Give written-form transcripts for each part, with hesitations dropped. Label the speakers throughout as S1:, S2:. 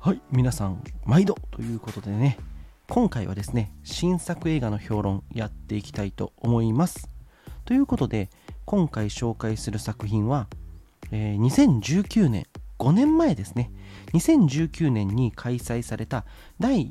S1: はい、皆さん毎度ということでね、今回はですね、新作映画の評論やっていきたいと思います。ということで、今回紹介する作品は、2019年、5年前ですね、2019年に開催された第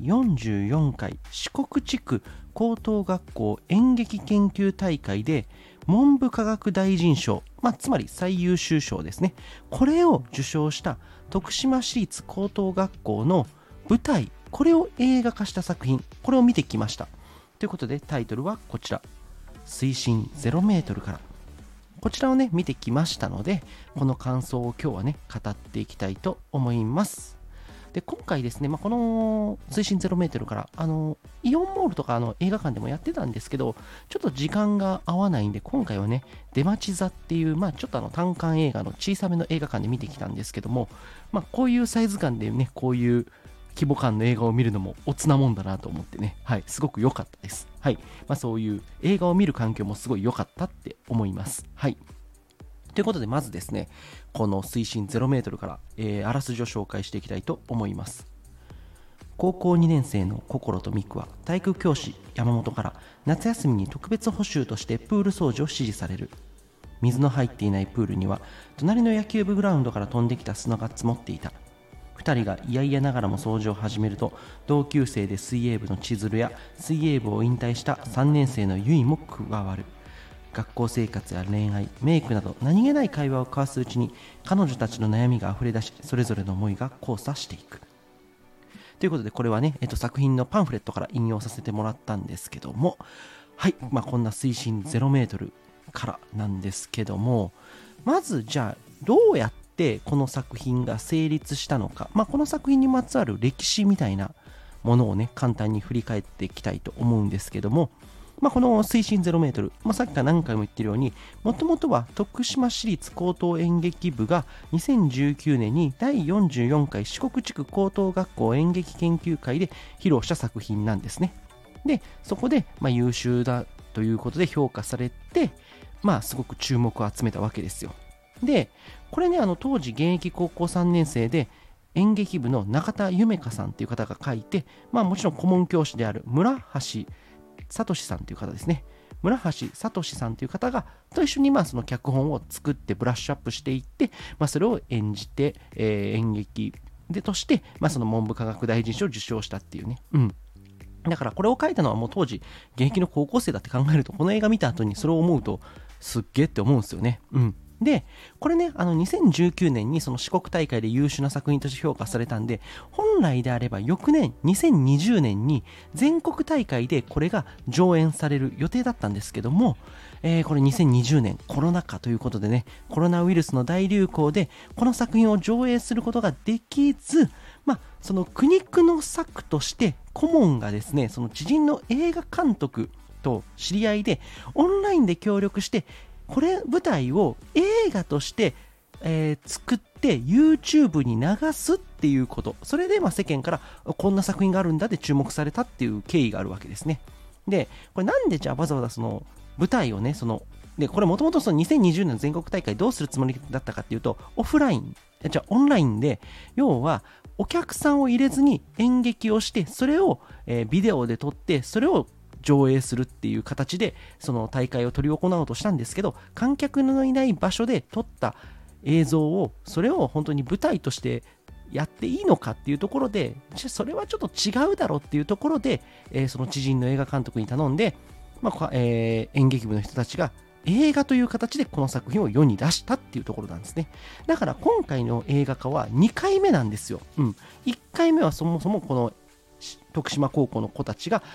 S1: 44回四国地区高等学校演劇研究大会で文部科学大臣賞、つまり最優秀賞ですね、これを受賞した徳島市立高等学校の舞台、これを映画化した作品、これを見てきました。ということでタイトルはこちら、水深0メートルから。こちらをね見てきましたので、この感想を今日はね語っていきたいと思います。で、今回ですね、この水深0メートルからイオンモールとか映画館でもやってたんですけど、ちょっと時間が合わないんで、今回はね出町座っていうちょっと単館映画の小さめの映画館で見てきたんですけども、こういうサイズ感でね、こういう規模感の映画を見るのもおつなもんだなと思ってね、はい、すごく良かったです。はい、そういう映画を見る環境もすごい良かったって思います。はい。ということで、まずですね、この水深0メートルから、あらすじを紹介していきたいと思います。高校2年生の心とミクは体育教師山本から夏休みに特別補習としてプール掃除を指示される。水の入っていないプールには隣の野球部グラウンドから飛んできた砂が積もっていた。2人が嫌々ながらも掃除を始めると、同級生で水泳部の千鶴や水泳部を引退した3年生のゆいも加わる。学校生活や恋愛、メイクなど何気ない会話を交わすうちに、彼女たちの悩みがあふれ出し、それぞれの思いが交差していく。ということで、これはね、作品のパンフレットから引用させてもらったんですけども、はい、こんな水深0メートルからなんですけども、まずじゃあどうやってこの作品が成立したのか、この作品にまつわる歴史みたいなものをね簡単に振り返っていきたいと思うんですけども、この水深0メートル、さっきから何回も言ってるように、もともとは徳島市立高等演劇部が2019年に第44回四国地区高等学校演劇研究会で披露した作品なんですね。で、そこで優秀だということで評価されて、すごく注目を集めたわけですよ。で、これね、当時現役高校3年生で演劇部の中田夢香さんという方が書いて、もちろん顧問教師である村橋聡さんという方ですね。村橋聡さんという方がと一緒にその脚本を作ってブラッシュアップしていって、それを演じて、演劇でとして、その文部科学大臣賞を受賞したっていうね。だからこれを書いたのはもう当時現役の高校生だって考えると、この映画見た後にそれを思うとすっげーって思うんですよね。で、これね、2019年にその四国大会で優秀な作品として評価されたんで、本来であれば翌年、2020年に全国大会でこれが上演される予定だったんですけども、これ2020年コロナ禍ということでね、コロナウイルスの大流行でこの作品を上映することができず、その苦肉の策として顧問がですね、その知人の映画監督と知り合いでオンラインで協力して、これ舞台を映画として、作って YouTube に流すっていうこと、それで世間からこんな作品があるんだって注目されたっていう経緯があるわけですね。で、これなんでじゃあわざわざその舞台をね、でこれもともと2020年の全国大会どうするつもりだったかっていうと、オフライン、じゃあオンラインで、要はお客さんを入れずに演劇をして、それを、ビデオで撮って、それを上映するっていう形でその大会を執り行おうとしたんですけど、観客のいない場所で撮った映像を、それを本当に舞台としてやっていいのかっていうところで、それはちょっと違うだろうっていうところで、その知人の映画監督に頼んで、演劇部の人たちが映画という形でこの作品を世に出したっていうところなんですね。だから今回の映画化は2回目なんですよ。1回目はそもそもこの徳島高校の子たちが、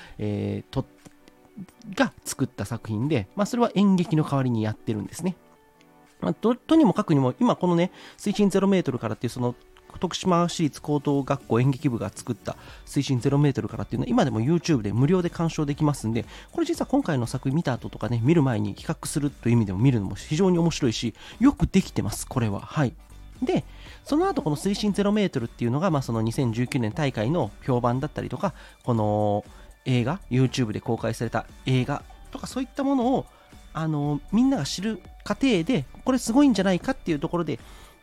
S1: 作った作品で、それは演劇の代わりにやってるんですね。とにもかくにも今このね、水深0メートルからっていうその徳島市立高等学校演劇部が作った水深0メートルからっていうのは今でも YouTube で無料で鑑賞できますんで、これ実は今回の作品見た後とかね、見る前に比較するという意味でも見るのも非常に面白いし、よくできてます、これは。はい。で、その後この水深0メートルっていうのが、その2019年大会の評判だったりとか、この映画 YouTube で公開された映画とか、そういったものをみんなが知る過程でこれすごいんじゃないかっていうところで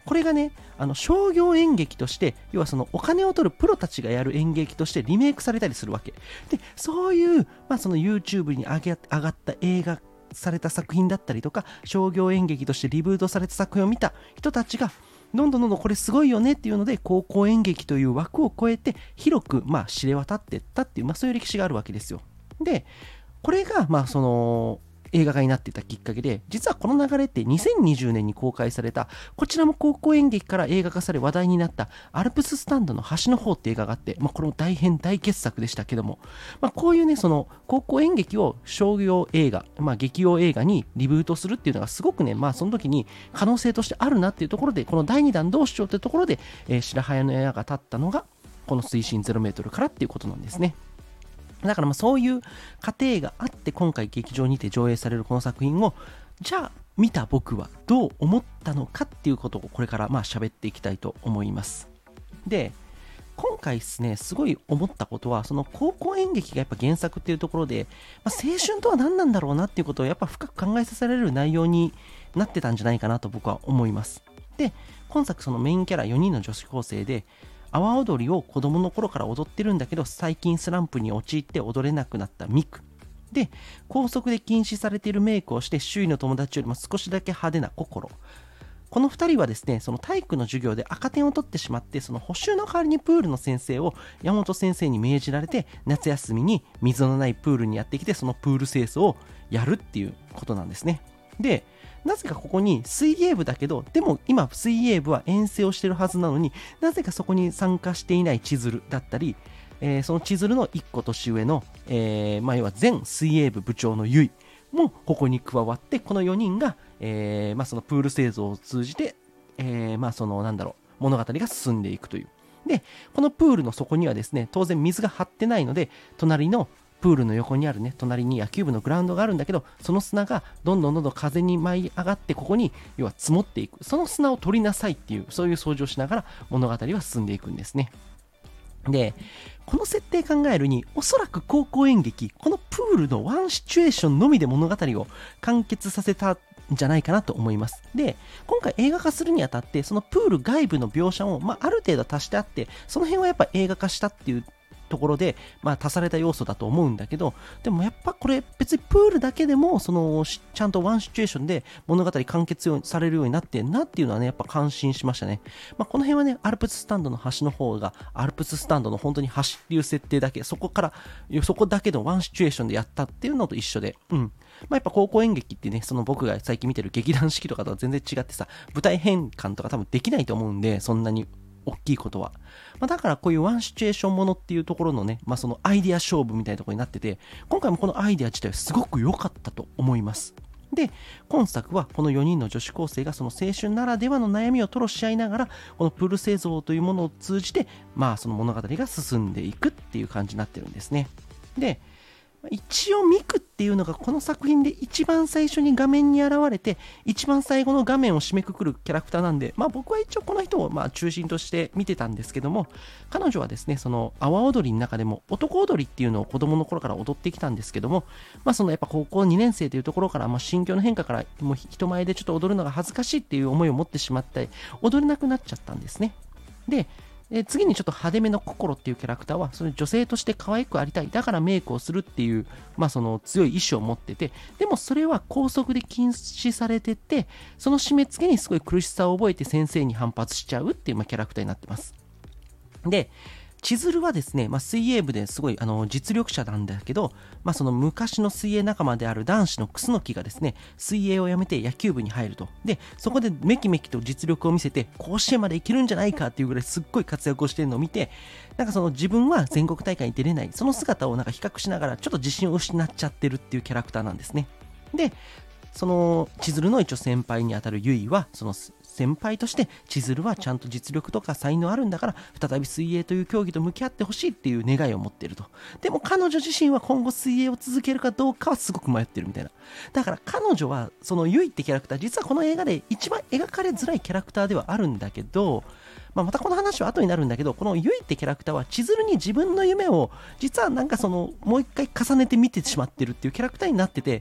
S1: これがね、商業演劇として、要はそのお金を取るプロたちがやる演劇としてリメイクされたりするわけで、そういう、その YouTube に上がった映画された作品だったりとか、商業演劇としてリブートされた作品を見た人たちがどんどんこれすごいよねっていうので、高校演劇という枠を超えて広く知れ渡っていったっていう、そういう歴史があるわけですよ。で、これがその映画化になっていたきっかけで、実はこの流れって2020年に公開された、こちらも高校演劇から映画化され話題になったアルプススタンドの端の方って映画があって、これも大傑作でしたけども、こういうね、その高校演劇を商業映画、劇用映画にリブートするっていうのがすごくね、その時に可能性としてあるなっていうところで、この第2弾どうしようというところで、白羽の矢が立ったのがこの水深0メートルからっていうことなんですね。だからそういう過程があって今回劇場にて上映されるこの作品を、じゃあ見た僕はどう思ったのかっていうことをこれから喋っていきたいと思います。で、今回ですね、すごい思ったことは、その高校演劇がやっぱ原作っていうところで、青春とは何なんだろうなっていうことをやっぱ深く考えさせられる内容になってたんじゃないかなと僕は思います。で、今作そのメインキャラ4人の女子高生で、阿波踊りを子供の頃から踊ってるんだけど、最近スランプに陥って踊れなくなったミクで、校則で禁止されているメイクをして周囲の友達よりも少しだけ派手な心。この2人はですね、その体育の授業で赤点を取ってしまって、その補習の代わりにプールの先生を山本先生に命じられて、夏休みに水のないプールにやってきて、そのプール清掃をやるっていうことなんですね。で、なぜかここに水泳部だけど、でも今水泳部は遠征をしてるはずなのに、なぜかそこに参加していない千鶴だったり、その千鶴の1個年上の、要は前水泳部部長のゆいもここに加わって、この4人が、そのプール製造を通じて、その物語が進んでいくという。で、このプールの底にはですね、当然水が張ってないので、隣のプールの横にあるね、隣に野球部のグラウンドがあるんだけど、その砂がどんどん風に舞い上がって、ここに要は積もっていく。その砂を取りなさいっていう、そういう掃除をしながら物語は進んでいくんですね。で、この設定考えるに、おそらく高校演劇、このプールのワンシチュエーションのみで物語を完結させたんじゃないかなと思います。で、今回映画化するにあたって、そのプール外部の描写を、ある程度足してあって、その辺はやっぱ映画化したっていうところで、足された要素だと思うんだけど、でもやっぱこれ別にプールだけでもちゃんとワンシチュエーションで物語完結されるようになってんなっていうのはね、やっぱ感心しましたね。この辺はね、アルプススタンドの端の方がアルプススタンドの本当に端っていう設定だけ、そこだけのワンシチュエーションでやったっていうのと一緒で、やっぱ高校演劇ってね、その僕が最近見てる劇団四季とかとは全然違ってさ、舞台変換とか多分できないと思うんで、そんなに大きいことは。だからこういうワンシチュエーションものっていうところのね、そのアイディア勝負みたいなところになってて、今回もこのアイディア自体はすごく良かったと思います。で、今作はこの4人の女子高生がその青春ならではの悩みを吐露し合いながら、このプール製造というものを通じて、その物語が進んでいくっていう感じになってるんですね。で、一応ミクっていうのがこの作品で一番最初に画面に現れて、一番最後の画面を締めくくるキャラクターなんで、僕は一応この人を中心として見てたんですけども、彼女はですね、その阿波踊りの中でも男踊りっていうのを子供の頃から踊ってきたんですけども、そのやっぱ高校2年生というところから、心境の変化からもう人前でちょっと踊るのが恥ずかしいっていう思いを持ってしまって踊れなくなっちゃったんですね。で、次にちょっと派手めの心っていうキャラクターは、その女性として可愛くありたい、だからメイクをするっていう、その強い意志を持ってて、でもそれは校則で禁止されてて、その締め付けにすごい苦しさを覚えて先生に反発しちゃうっていう、キャラクターになってます。で、千鶴はですね、水泳部ですごい実力者なんだけど、その昔の水泳仲間である男子の楠木がですね、水泳をやめて野球部に入ると。で、そこでメキメキと実力を見せて、甲子園まで行けるんじゃないかっていうぐらいすっごい活躍をしてるのを見て、その自分は全国大会に出れない、その姿を比較しながらちょっと自信を失っちゃってるっていうキャラクターなんですね。で、その千鶴の一応先輩にあたるゆいは、その先輩として千鶴はちゃんと実力とか才能あるんだから再び水泳という競技と向き合ってほしいっていう願いを持っていると。でも彼女自身は今後水泳を続けるかどうかはすごく迷ってるみたいな。だから彼女はそのゆいってキャラクター、実はこの映画で一番描かれづらいキャラクターではあるんだけど、またこの話は後になるんだけど、このゆいってキャラクターは千鶴に自分の夢を実はもう一回重ねて見てしまってるっていうキャラクターになってて、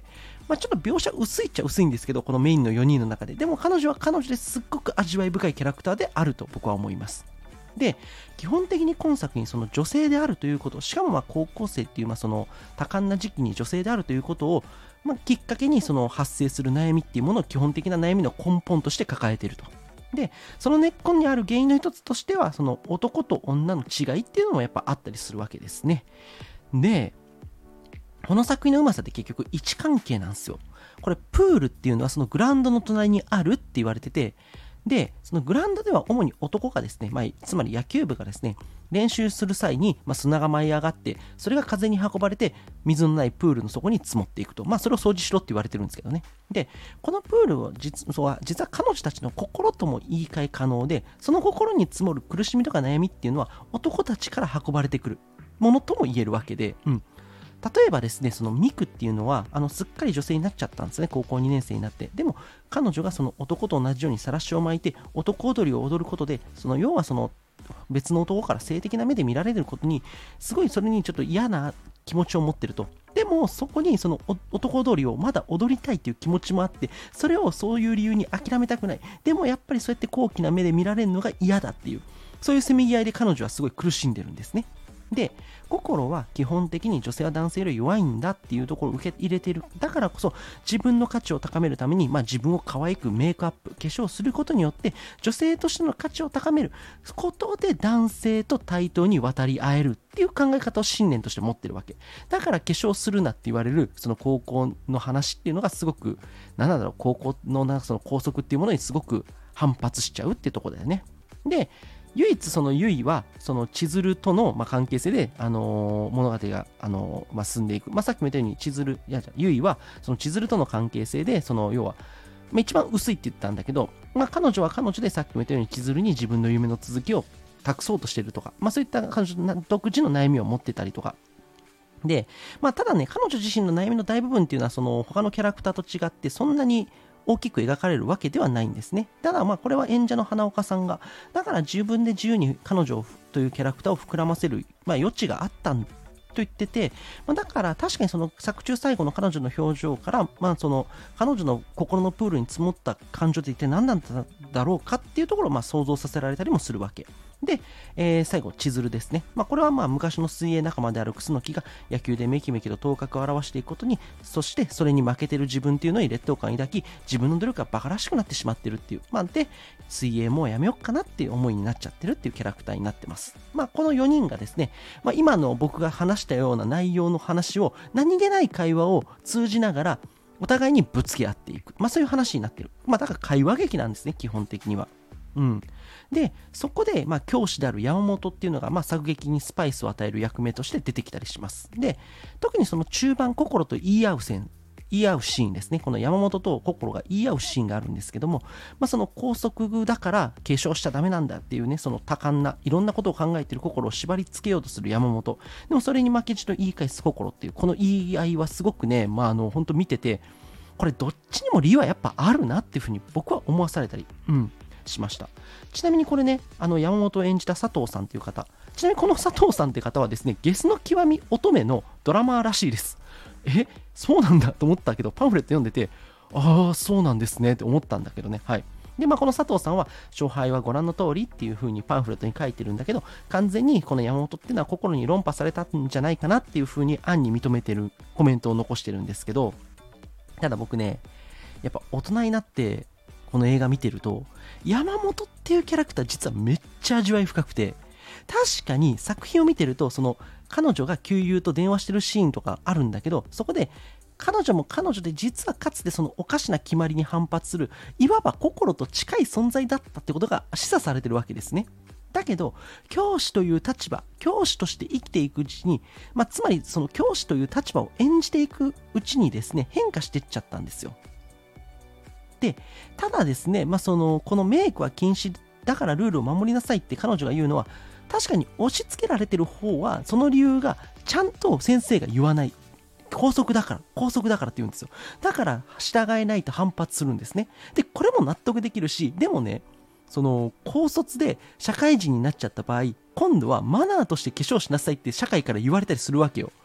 S1: ちょっと描写薄いっちゃ薄いんですけど、このメインの4人の中で。でも彼女は彼女ですっごく味わい深いキャラクターであると僕は思います。で、基本的に今作にその女性であるということ、しかも高校生っていうその多感な時期に女性であるということを、きっかけにその発生する悩みっていうものを基本的な悩みの根本として抱えていると。で、その根っこにある原因の一つとしては、その男と女の違いっていうのもやっぱあったりするわけですね。で、この作品のうまさって結局位置関係なんですよ。これプールっていうのはそのグラウンドの隣にあるって言われてて、で、そのグラウンドでは主に男がですね、つまり野球部がですね、練習する際に、砂が舞い上がって、それが風に運ばれて、水のないプールの底に積もっていくと。それを掃除しろって言われてるんですけどね。で、このプールは実は彼女たちの心とも言い換え可能で、その心に積もる苦しみとか悩みっていうのは、男たちから運ばれてくるものとも言えるわけで、例えばですね、そのミクっていうのは、すっかり女性になっちゃったんですね、高校2年生になって。でも、彼女がその男と同じようにさらしを巻いて、男踊りを踊ることで、要はその別の男から性的な目で見られることに、すごいそれにちょっと嫌な気持ちを持ってると。でも、そこにその男踊りをまだ踊りたいという気持ちもあって、それをそういう理由に諦めたくない。でも、やっぱりそうやって高貴な目で見られるのが嫌だっていう、そういうせめぎ合いで彼女はすごい苦しんでるんですね。で、心は基本的に女性は男性より弱いんだっていうところを受け入れている。だからこそ自分の価値を高めるために、自分を可愛くメイクアップ、化粧することによって女性としての価値を高めることで男性と対等に渡り合えるっていう考え方を信念として持ってるわけ。だから化粧するなって言われるその高校の話っていうのがすごく、高校のその校則っていうものにすごく反発しちゃうっていうところだよね。で、唯一そのユイはその千鶴との関係性で、物語が、進んでいく。さっきも言ったようにユイはその千鶴との関係性で、要は、一番薄いって言ったんだけど、彼女は彼女でさっきも言ったように千鶴に自分の夢の続きを託そうとしてるとか、そういった彼女独自の悩みを持ってたりとか。で、ただね、彼女自身の悩みの大部分っていうのは他のキャラクターと違ってそんなに大きく描かれるわけではないんですね。ただこれは演者の花岡さんが、だから自分で自由に彼女というキャラクターを膨らませる、余地があったと言ってて、だから確かにその作中最後の彼女の表情から、その彼女の心のプールに積もった感情って一体何なんだろうかっていうところを想像させられたりもするわけ。で、最後、千鶴ですね。これは昔の水泳仲間である楠木が野球でめきめきと頭角を現していくことに、そしてそれに負けてる自分っていうのに劣等感を抱き、自分の努力が馬鹿らしくなってしまってるっていう。で、水泳もうやめようかなっていう思いになっちゃってるっていうキャラクターになってます。この4人がですね、今の僕が話したような内容の話を、何気ない会話を通じながら、お互いにぶつけ合っていく。そういう話になってる。だから会話劇なんですね、基本的には。で、そこで、教師である山本っていうのが、作劇にスパイスを与える役目として出てきたりします。で、特にその中盤、心と言い合うシーンですね。この山本と心が言い合うシーンがあるんですけども、その校則だから化粧しちゃダメなんだっていうね、その多感ないろんなことを考えている心を縛り付けようとする山本。でもそれに負けじと言い返す心っていう、この言い合いはすごくね、本当見てて、これどっちにも理由はやっぱあるなっていうふうに僕は思わされたり、しました。ちなみにこれね、山本を演じた佐藤さんという方、ちなみにこの佐藤さんという方はですね、ゲスの極み乙女のドラマーらしいです。そうなんだと思ったけど、パンフレット読んでて、そうなんですねって思ったんだけどね。はい。で、この佐藤さんは、勝敗はご覧の通りっていう風にパンフレットに書いてるんだけど、完全にこの山本っていうのは心に論破されたんじゃないかなっていう風に暗に認めてるコメントを残してるんですけど、ただ僕ね、やっぱ大人になってこの映画見てると、山本っていうキャラクター実はめっちゃ味わい深くて、確かに作品を見てると、その彼女が旧友と電話してるシーンとかあるんだけど、そこで彼女も彼女で実はかつてそのおかしな決まりに反発する、いわば心と近い存在だったってことが示唆されてるわけですね。だけど教師という立場、教師として生きていくうちに、つまりその教師という立場を演じていくうちにですね、変化していっちゃったんですよ。で、ただですね、このメイクは禁止だからルールを守りなさいって彼女が言うのは、確かに押し付けられてる方はその理由がちゃんと先生が言わない。校則だからって言うんですよ。だから従えないと反発するんですね。で、これも納得できるし、でもね、その高卒で社会人になっちゃった場合、今度はマナーとして化粧しなさいって社会から言われたりするわけよ。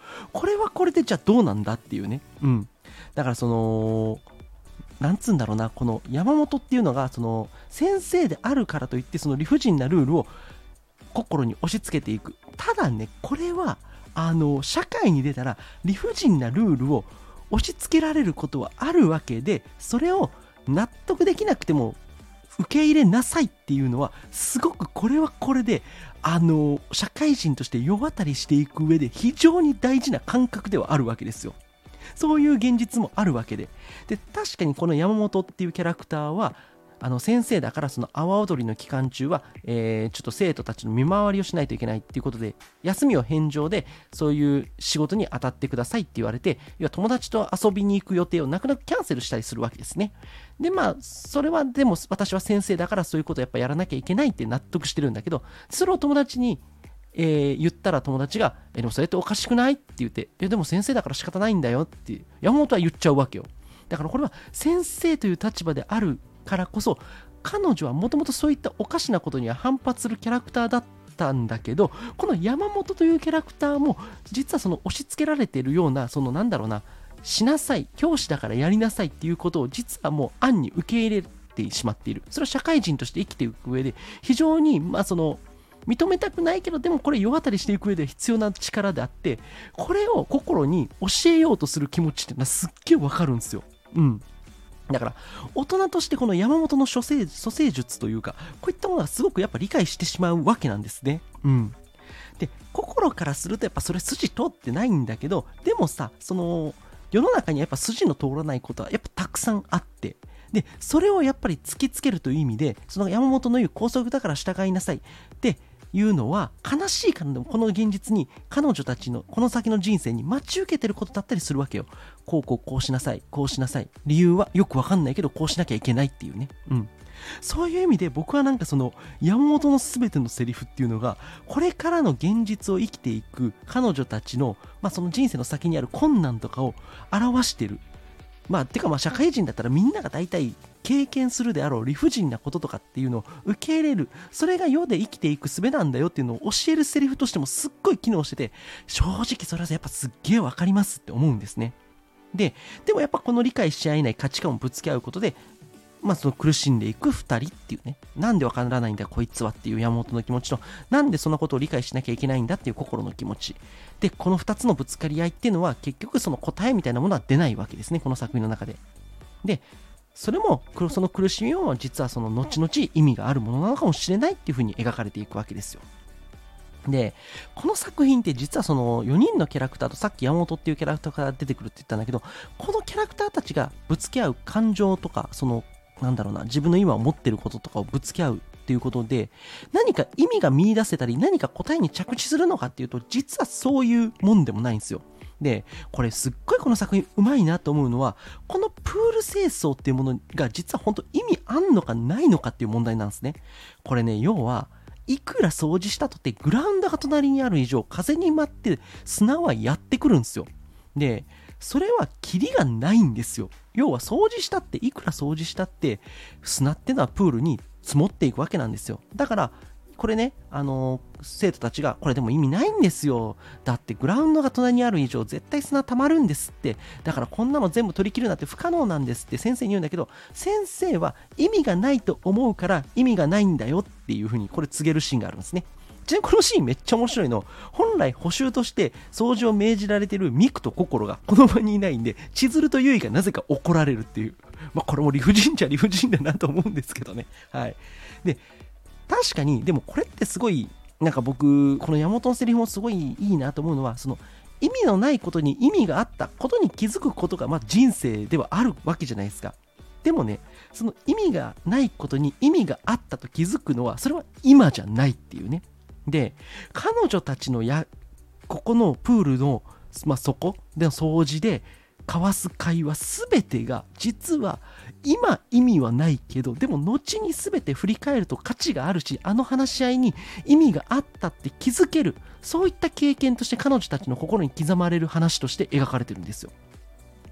S1: これはこれでじゃあどうなんだっていうね。だからなんつうんだろうな、この山本っていうのが先生であるからといってその理不尽なルールを心に押し付けていく。ただね、これは社会に出たら理不尽なルールを押し付けられることはあるわけで、それを納得できなくても受け入れなさいっていうのはすごくこれはこれで社会人として世渡りしていく上で非常に大事な感覚ではあるわけですよ。そういう現実もあるわけで、確かにこの山本っていうキャラクターは先生だからその阿波踊りの期間中は、ちょっと生徒たちの見回りをしないといけないっていうことで休みを返上でそういう仕事に当たってくださいって言われて、要は友達と遊びに行く予定を泣く泣くキャンセルしたりするわけですね。でそれはでも私は先生だからそういうことをやっぱやらなきゃいけないって納得してるんだけど、それを友達に言ったら友達がでもそれっておかしくないって言って、でも先生だから仕方ないんだよって山本は言っちゃうわけよ。だからこれは先生という立場であるからこそ、彼女はもともとそういったおかしなことには反発するキャラクターだったんだけど、この山本というキャラクターも実は押し付けられているようななんだろうな、しなさい、教師だからやりなさいっていうことを実はもう暗に受け入れてしまっている。それは社会人として生きていく上で非常に認めたくないけど、でもこれ世渡りしていく上で必要な力であって、これを心に教えようとする気持ちってのはすっげえわかるんですよ。だから大人としてこの山本の処世術というか、こういったものはすごくやっぱ理解してしまうわけなんですね。で心からするとやっぱそれ筋通ってないんだけど、でもさ、世の中にやっぱ筋の通らないことはやっぱたくさんあって、でそれをやっぱり突きつけるという意味で、山本の言う校則だから従いなさいっていうのは悲しいからでもこの現実に彼女たちのこの先の人生に待ち受けてることだったりするわけよ。こうしなさい、こうしなさい、理由はよくわかんないけどこうしなきゃいけないっていうね。そういう意味で僕は山本の全てのセリフっていうのがこれからの現実を生きていく彼女たちの、その人生の先にある困難とかを表してる。てか社会人だったらみんなが大体経験するであろう理不尽なこととかっていうのを受け入れる、それが世で生きていく術なんだよっていうのを教えるセリフとしてもすっごい機能してて、正直それはやっぱすっげえわかりますって思うんですね。でもやっぱこの理解し合えない価値観をぶつけ合うことで苦しんでいく2人っていうね、なんでわからないんだこいつはっていう山本の気持ちと、なんでそんなことを理解しなきゃいけないんだっていう心の気持ちで、この2つのぶつかり合いっていうのは結局その答えみたいなものは出ないわけですね、この作品の中で。でそれもその苦しみも実はその後々意味があるものなのかもしれないっていう風に描かれていくわけですよ。でこの作品って実はその4人のキャラクターと、さっき山本っていうキャラクターが出てくるって言ったんだけど、このキャラクターたちがぶつけ合う感情とかなんだろうな、自分の今思ってることとかをぶつけ合うっていうことで何か意味が見出せたり何か答えに着地するのかっていうと、実はそういうもんでもないんですよ。でこれすっごいこの作品うまいなと思うのは、このプール清掃っていうものが実は本当意味あんのかないのかっていう問題なんですね。これね、要はいくら掃除したとてグラウンドが隣にある以上風に舞って砂はやってくるんですよ。でそれはキリがないんですよ。要は掃除したって、いくら掃除したって砂ってのはプールに積もっていくわけなんですよ。だからこれね、生徒たちがこれでも意味ないんですよ、だってグラウンドが隣にある以上絶対砂溜まるんですって、だからこんなの全部取り切るなんて不可能なんですって先生に言うんだけど、先生は意味がないと思うから意味がないんだよっていう風にこれ告げるシーンがあるんですね。ちなみにこのシーンめっちゃ面白いの、本来補習として掃除を命じられているミクと心がこの場にいないんで、千鶴と結衣がなぜか怒られるっていう、これも理不尽じゃ理不尽だなと思うんですけどね。はい。で確かにでもこれってすごい僕この山本のセリフもすごいいいなと思うのは、その意味のないことに意味があったことに気づくことが人生ではあるわけじゃないですか。でもね、その意味がないことに意味があったと気づくのはそれは今じゃないっていうね。で彼女たちのここのプールの、底での掃除で交わす会話すべてが実は今意味はないけど、でも後にすべて振り返ると価値があるし、あの話し合いに意味があったって気づける、そういった経験として彼女たちの心に刻まれる話として描かれてるんですよ。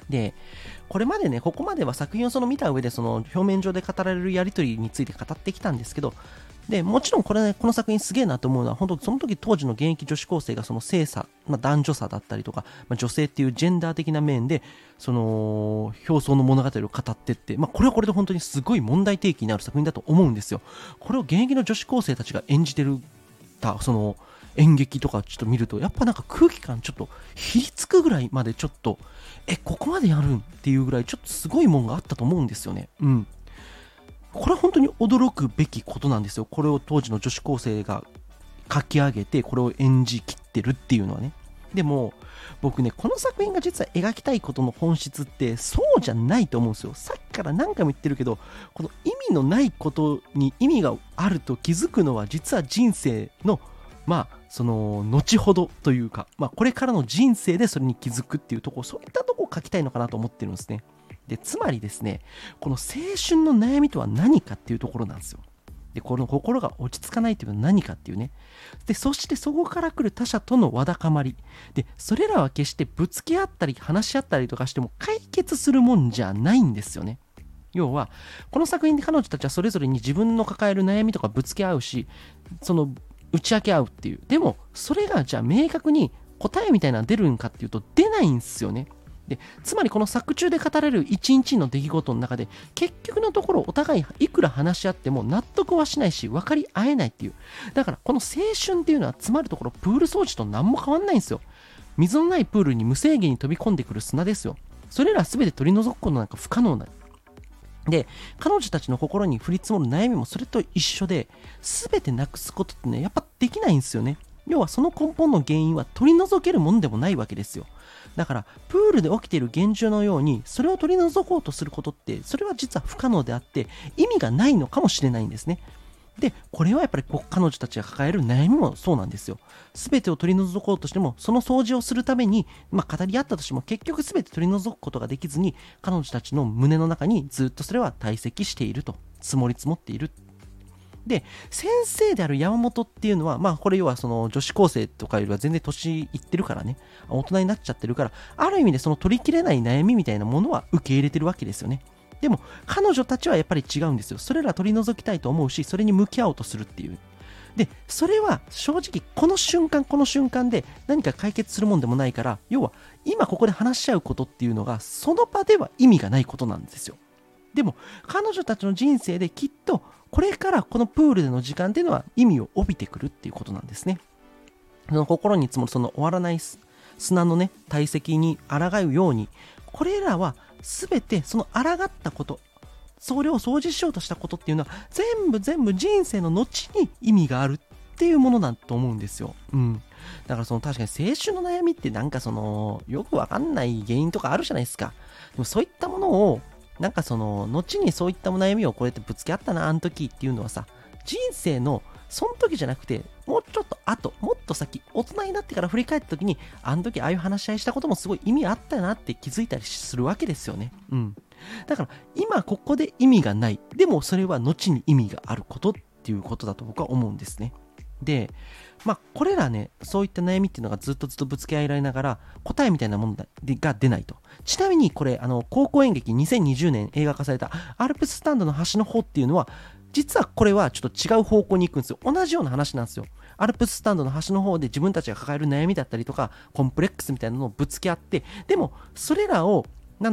S1: で、これまでね、ここまでは作品を見た上で、表面上で語られるやりとりについて語ってきたんですけど、で、もちろんこれね、この作品すげえなと思うのは、本当その時当時の現役女子高生が性差、男女差だったりとか、女性っていうジェンダー的な面で、表層の物語を語ってって、これはこれで本当にすごい問題提起になる作品だと思うんですよ。これを現役の女子高生たちが演じてる、演劇とかちょっと見ると、やっぱなんか空気感ちょっとひりつくぐらいまでちょっと、ここまでやるんっていうぐらいちょっとすごいもんがあったと思うんですよね。うん。これは本当に驚くべきことなんですよ。これを当時の女子高生が書き上げて、これを演じきってるっていうのはね。でも、僕ね、この作品が実は描きたいことの本質って、そうじゃないと思うんですよ。さっきから何回も言ってるけど、この意味のないことに意味があると気づくのは、実は人生の、後ほどというか、これからの人生でそれに気づくっていうところ、そういったところを書きたいのかなと思ってるんですね。で、つまりですね、この青春の悩みとは何かっていうところなんですよ。で、この心が落ち着かないというのは何かっていうね。で、そしてそこから来る他者とのわだかまり。で、それらは決してぶつけ合ったり話し合ったりとかしても解決するもんじゃないんですよね。要は、この作品で彼女たちはそれぞれに自分の抱える悩みとかぶつけ合うし、打ち明け合うっていう。でも、それがじゃあ明確に答えみたいなの出るんかっていうと出ないんですよね。で、つまりこの作中で語られる一日の出来事の中で、結局のところお互いいくら話し合っても納得はしないし分かり合えないっていう。だからこの青春っていうのは、つまるところプール掃除と何も変わんないんですよ。水のないプールに無制限に飛び込んでくる砂ですよ。それら全て取り除くことなんか不可能な。で、彼女たちの心に降り積もる悩みもそれと一緒で、全てなくすことってね、やっぱできないんですよね。要はその根本の原因は取り除けるもんでもないわけですよ。だからプールで起きている現状のようにそれを取り除こうとすることって、それは実は不可能であって意味がないのかもしれないんですね。で、これはやっぱり彼女たちが抱える悩みもそうなんですよ。全てを取り除こうとしても、その掃除をするために、語り合ったとしても結局全て取り除くことができずに、彼女たちの胸の中にずっとそれは堆積していると、積もり積もっている。で、先生である山本っていうのは、これ要は女子高生とかよりは全然年いってるからね、大人になっちゃってるから、ある意味でその取りきれない悩みみたいなものは受け入れてるわけですよね。でも、彼女たちはやっぱり違うんですよ。それら取り除きたいと思うし、それに向き合おうとするっていう。で、それは正直この瞬間で何か解決するもんでもないから、要は今ここで話し合うことっていうのがその場では意味がないことなんですよ。でも彼女たちの人生できっとこれからこのプールでの時間っていうのは意味を帯びてくるっていうことなんですね。その心に積もるその終わらない砂のね、堆積に抗うように、これらは全てその抗ったこと、それを掃除しようとしたことっていうのは全部人生の後に意味があるっていうものだと思うんですよ。だから確かに青春の悩みってなんかよくわかんない原因とかあるじゃないですか。でもそういったものを後にそういった悩みをこうやってぶつけ合ったなあの時っていうのはさ、人生のその時じゃなくてもうちょっと後、もっと先、大人になってから振り返った時に、あの時ああいう話し合いしたこともすごい意味あったなって気づいたりするわけですよね。だから今ここで意味がない、でもそれは後に意味があることっていうことだと僕は思うんですね。で、これらね、そういった悩みっていうのがずっとぶつけ合いられながら答えみたいなものが出ないと。ちなみにこれ高校演劇2020年映画化されたアルプススタンドの端の方っていうのは、実はこれはちょっと違う方向に行くんですよ。同じような話なんですよ。アルプススタンドの端の方で自分たちが抱える悩みだったりとかコンプレックスみたいなのをぶつけ合って、でもそれらをみ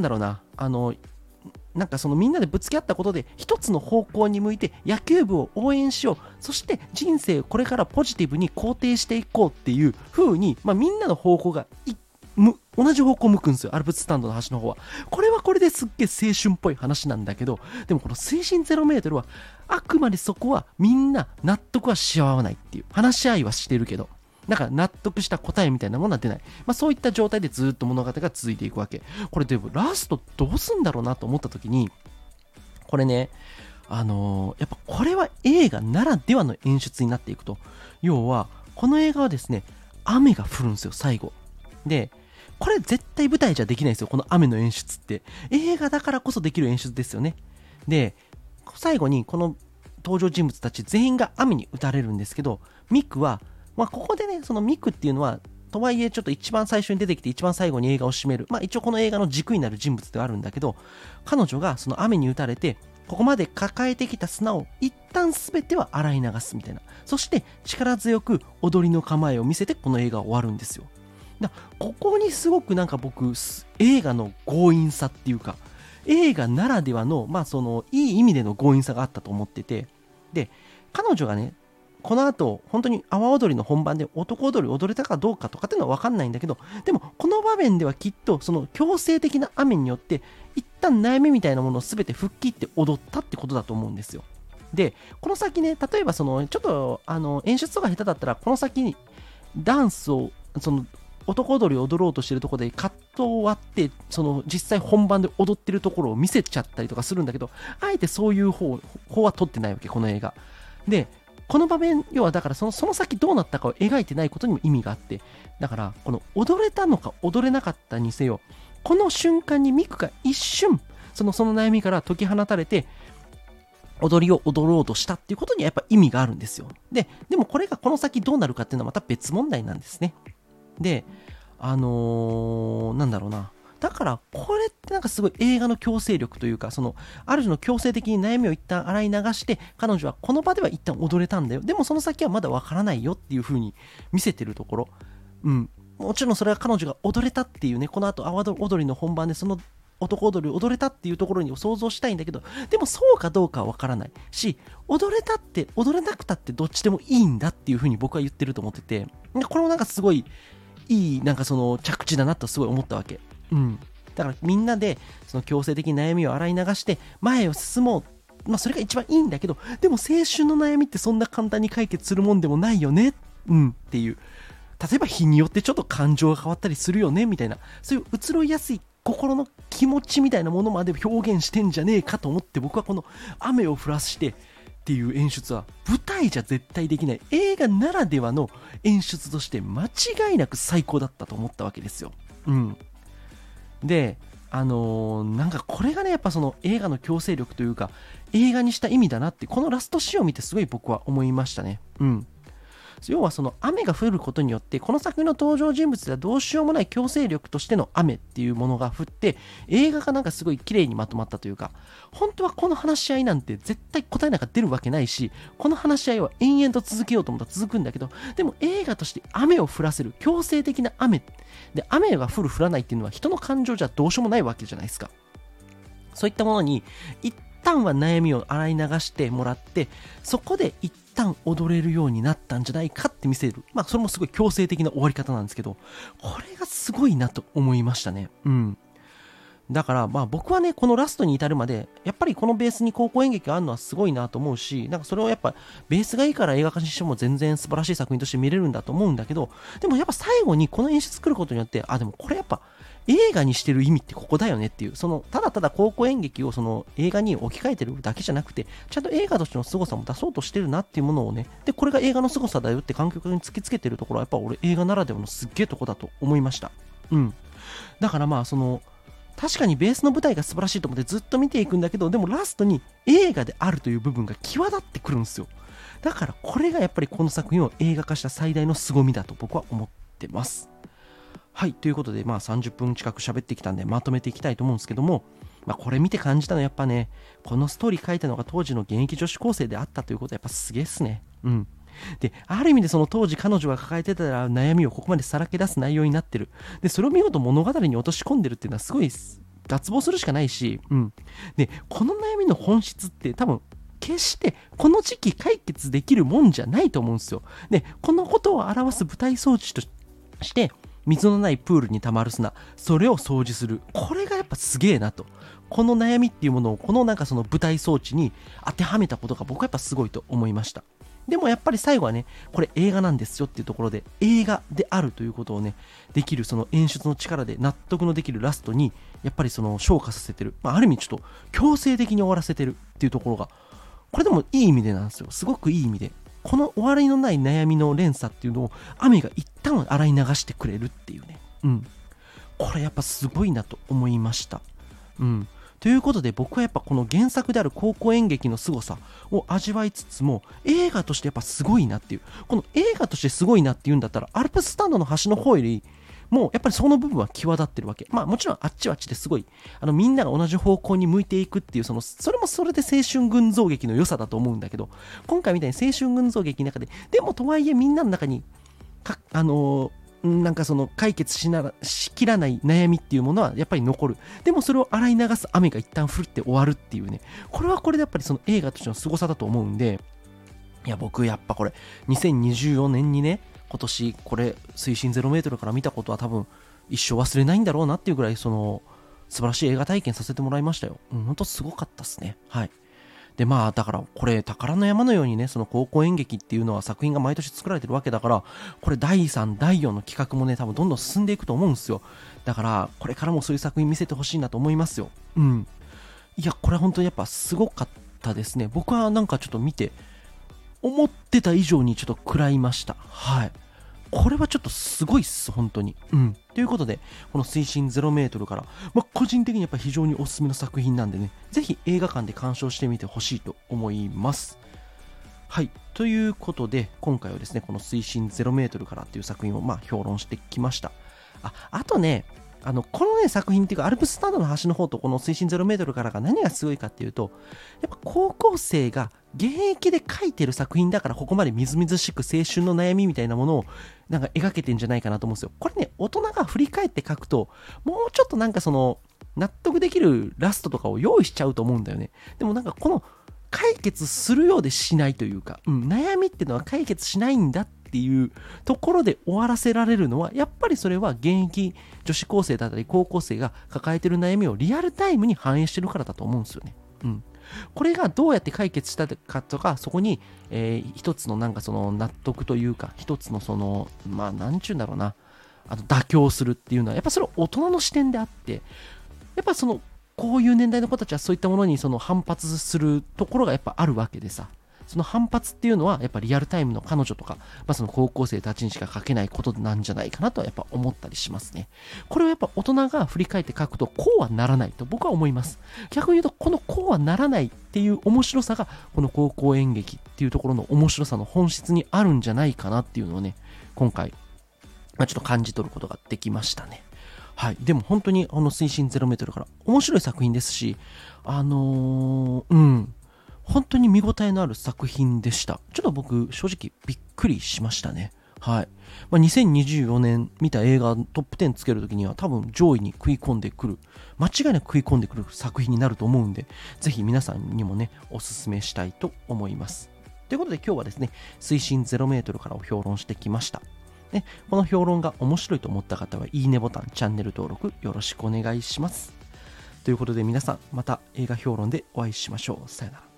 S1: んなでぶつけ合ったことで一つの方向に向いて野球部を応援しよう、そして人生をこれからポジティブに肯定していこうっていう風に、みんなの方向が同じ方向を向くんですよ。アルプススタンドの端の方は。これはこれですっげえ青春っぽい話なんだけど、でもこの水深0メートルはあくまでそこはみんな納得はし合わないっていう、話し合いはしてるけど、だから納得した答えみたいなものは出ない。そういった状態でずっと物語が続いていくわけ。これでラストどうすんだろうなと思った時に、これね、やっぱこれは映画ならではの演出になっていくと。要はこの映画はですね、雨が降るんですよ、最後で。これ絶対舞台じゃできないですよ、この雨の演出って。映画だからこそできる演出ですよね。で、最後にこの登場人物たち全員が雨に打たれるんですけど、ミクは、ここでね、そのミクっていうのはとはいえちょっと一番最初に出てきて一番最後に映画を締める、一応この映画の軸になる人物ではあるんだけど、彼女がその雨に打たれてここまで抱えてきた砂を一旦全ては洗い流すみたいな、そして力強く踊りの構えを見せてこの映画は終わるんですよ。ここにすごくなんか僕映画の強引さっていうか、映画ならではのそのいい意味での強引さがあったと思ってて、で彼女がねこの後本当に阿波踊りの本番で男踊り踊れたかどうかとかっていうのは分かんないんだけど、でもこの場面ではきっとその強制的な雨によって一旦悩みみたいなものを全て吹っ切って踊ったってことだと思うんですよ。でこの先ね、例えばそのちょっと演出とか下手だったらこの先にダンスをその男踊りを踊ろうとしてるところでカットを割ってその実際本番で踊ってるところを見せちゃったりとかするんだけど、あえてそういう方は撮ってないわけこの映画で。この場面、要はだからその先どうなったかを描いてないことにも意味があって、だからこの踊れたのか踊れなかったにせよ、この瞬間にミクが一瞬その悩みから解き放たれて踊りを踊ろうとしたっていうことにはやっぱ意味があるんですよ。でもこれがこの先どうなるかっていうのはまた別問題なんですね。でなんだろうな、だからこれってなんかすごい映画の強制力というか、そのある種の強制的に悩みを一旦洗い流して彼女はこの場では一旦踊れたんだよ、でもその先はまだわからないよっていう風に見せてるところ、もちろんそれは彼女が踊れたっていうね、この後阿波踊りの本番でその男踊りを踊れたっていうところに想像したいんだけど、でもそうかどうかはわからないし、踊れたって踊れなくたってどっちでもいいんだっていう風に僕は言ってると思ってて、これもなんかすごいいいなんかその着地だなとすごい思ったわけ。だからみんなでその強制的に悩みを洗い流して前を進もう、それが一番いいんだけど、でも青春の悩みってそんな簡単に解決するもんでもないよねっていう、例えば日によってちょっと感情が変わったりするよねみたいな、そういう移ろいやすい心の気持ちみたいなものまで表現してんじゃねえかと思って、僕はこの雨を降らしてっていう演出は舞台じゃ絶対できない映画ならではの演出として間違いなく最高だったと思ったわけですよ。でなんかこれがねやっぱその映画の強制力というか映画にした意味だなってこのラストシーンを見てすごい僕は思いましたね。要はその雨が降ることによってこの作品の登場人物ではどうしようもない強制力としての雨っていうものが降って映画がなんかすごい綺麗にまとまったというか、本当はこの話し合いなんて絶対答えなんか出るわけないし、この話し合いは延々と続けようと思ったら続くんだけど、でも映画として雨を降らせる強制的な雨で、雨が降る降らないっていうのは人の感情じゃどうしようもないわけじゃないですか。そういったものに一旦は悩みを洗い流してもらって、そこで一旦踊れるようになったんじゃないかって見せる、それもすごい強制的な終わり方なんですけど、これがすごいなと思いましたね。だから僕はねこのラストに至るまでやっぱりこのベースに高校演劇があるのはすごいなと思うし、なんかそれをやっぱベースがいいから映画化にしても全然素晴らしい作品として見れるんだと思うんだけど、でもやっぱ最後にこの演出作ることによって、でもこれやっぱ映画にしてる意味ってここだよねっていう、そのただただ高校演劇をその映画に置き換えてるだけじゃなくて、ちゃんと映画としての凄さも出そうとしてるなっていうものをね、でこれが映画の凄さだよって観客に突きつけてるところはやっぱ俺映画ならではのすっげえとこだと思いました。だからその確かにベースの舞台が素晴らしいと思ってずっと見ていくんだけど、でもラストに映画であるという部分が際立ってくるんですよ。だからこれがやっぱりこの作品を映画化した最大の凄みだと僕は思ってます。はい、ということで30分近く喋ってきたんでまとめていきたいと思うんですけども、これ見て感じたのはやっぱね、このストーリー書いたのが当時の現役女子高生であったということはやっぱすげえっすね。である意味でその当時彼女が抱えてた悩みをここまでさらけ出す内容になってる。でそれを見事物語に落とし込んでるっていうのはすごい脱帽するしかないし、でこの悩みの本質って多分決してこの時期解決できるもんじゃないと思うんですよ。でこのことを表す舞台装置として水のないプールにたまる砂、それを掃除する、これがやっぱすげえなと。この悩みっていうものをこのなんかその舞台装置に当てはめたことが僕はやっぱすごいと思いました。でもやっぱり最後はね、これ映画なんですよっていうところで映画であるということをねできるその演出の力で納得のできるラストにやっぱりその昇華させてる、ある意味ちょっと強制的に終わらせてるっていうところが、これでもいい意味でなんですよ。すごくいい意味でこの終わりのない悩みの連鎖っていうのを雨が一旦洗い流してくれるっていうね、これやっぱすごいなと思いました。 ということで僕はやっぱこの原作である高校演劇の凄さを味わいつつも、映画としてやっぱすごいなっていう、この映画としてすごいなっていうんだったらアルプススタンドの端の方よりもうやっぱりその部分は際立ってるわけ。まあもちろんあっちはあっちですごいみんなが同じ方向に向いていくっていう、それもそれで青春群像劇の良さだと思うんだけど、今回みたいに青春群像劇の中ででもとはいえみんなの中になんかその解決しきらない悩みっていうものはやっぱり残る。でもそれを洗い流す雨が一旦降って終わるっていうね、これはこれでやっぱりその映画としての凄さだと思うんで、いや僕やっぱこれ2024年にね、今年これ水深0メートルから見たことは多分一生忘れないんだろうなっていうぐらい、その素晴らしい映画体験させてもらいましたよ。本当すごかったっすね。はい。でまあだからこれ宝の山のようにね、その高校演劇っていうのは作品が毎年作られてるわけだから、これ第3第4の企画もね多分どんどん進んでいくと思うんですよ。だからこれからもそういう作品見せてほしいなと思いますよ。いやこれは本当にやっぱすごかったですね。僕はなんかちょっと見て思ってた以上にちょっと食らいました。はい。これはちょっとすごいっす、本当に。ということで、この水深0メートルから、個人的にやっぱ非常におすすめの作品なんでね、ぜひ映画館で鑑賞してみてほしいと思います。はい。ということで、今回はですね、この水深0メートルからっていう作品を評論してきました。あとね、このね、作品っていうか、アルプススタンドの端の方とこの水深0メートルからが何がすごいかっていうと、やっぱ高校生が現役で描いてる作品だから、ここまでみずみずしく青春の悩みみたいなものをなんか描けてんじゃないかなと思うんですよ。これね、大人が振り返って描くと、もうちょっとなんかその、納得できるラストとかを用意しちゃうと思うんだよね。でもなんかこの、解決するようでしないというか、悩みっていうのは解決しないんだっていうところで終わらせられるのは、やっぱりそれは現役女子高生だったり高校生が抱えてる悩みをリアルタイムに反映してるからだと思うんですよね。これがどうやって解決したかとか、そこに、一つのなんかその納得というか、一つのそのなんちゅうんだろうな、妥協するっていうのはやっぱそれは大人の視点であって、やっぱそのこういう年代の子たちはそういったものにその反発するところがやっぱあるわけでさ、その反発っていうのはやっぱリアルタイムの彼女とか、その高校生たちにしか書けないことなんじゃないかなとはやっぱ思ったりしますね。これはやっぱ大人が振り返って書くとこうはならないと僕は思います。逆に言うとこのこうはならないっていう面白さがこの高校演劇っていうところの面白さの本質にあるんじゃないかなっていうのをね、今回ちょっと感じ取ることができましたね。はい。でも本当に水深0メートルから面白い作品ですし、本当に見応えのある作品でした。ちょっと僕正直びっくりしましたね。はい。2024年見た映画トップ10つけるときには多分上位に食い込んでくる、間違いなく食い込んでくる作品になると思うんで、ぜひ皆さんにもね、おすすめしたいと思います。ということで今日はですね、水深0メートルからを評論してきました。この評論が面白いと思った方はいいねボタン、チャンネル登録よろしくお願いします。ということで皆さんまた映画評論でお会いしましょう。さよなら。